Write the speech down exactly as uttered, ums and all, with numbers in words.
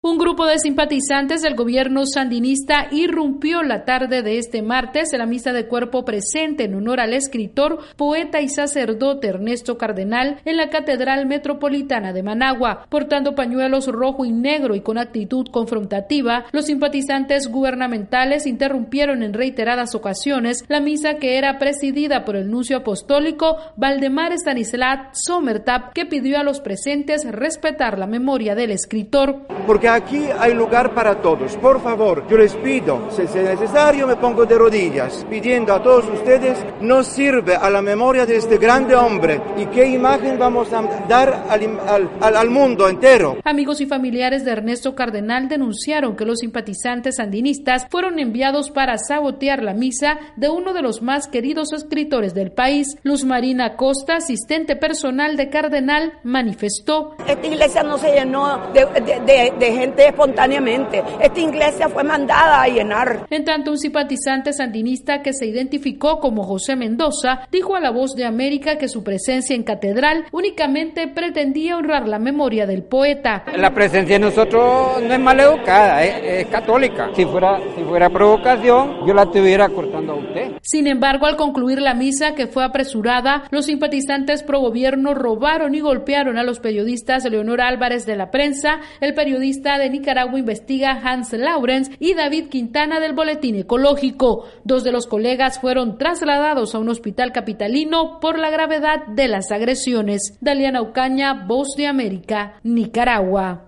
Un grupo de simpatizantes del gobierno sandinista irrumpió la tarde de este martes en la misa de cuerpo presente en honor al escritor, poeta y sacerdote Ernesto Cardenal en la Catedral Metropolitana de Managua. Portando pañuelos rojo y negro y con actitud confrontativa, los simpatizantes gubernamentales interrumpieron en reiteradas ocasiones la misa que era presidida por el nuncio apostólico Valdemar Stanislat Sommertap, que pidió a los presentes respetar la memoria del escritor. Porque aquí hay lugar para todos. Por favor, yo les pido, si es necesario me pongo de rodillas, pidiendo a todos ustedes, nos sirve a la memoria de este grande hombre y qué imagen vamos a dar al, al, al mundo entero. Amigos y familiares de Ernesto Cardenal denunciaron que los simpatizantes sandinistas fueron enviados para sabotear la misa de uno de los más queridos escritores del país. Luz Marina Costa, asistente personal de Cardenal, manifestó: Esta iglesia no se llenó de, de, de, de gente espontáneamente. Esta iglesia fue mandada a llenar. En tanto, un simpatizante sandinista que se identificó como José Mendoza dijo a La Voz de América que su presencia en catedral únicamente pretendía honrar la memoria del poeta. La presencia de nosotros no es maleducada, es, es católica. Si fuera, si fuera provocación, yo la estuviera cortando a usted. Sin embargo, al concluir la misa, que fue apresurada, los simpatizantes pro gobierno robaron y golpearon a los periodistas Leonor Álvarez de La Prensa, el periodista de Nicaragua Investiga Hans Lawrence y David Quintana del Boletín Ecológico. Dos de los colegas fueron trasladados a un hospital capitalino por la gravedad de las agresiones. Daliana Ocaña, Voz de América, Nicaragua.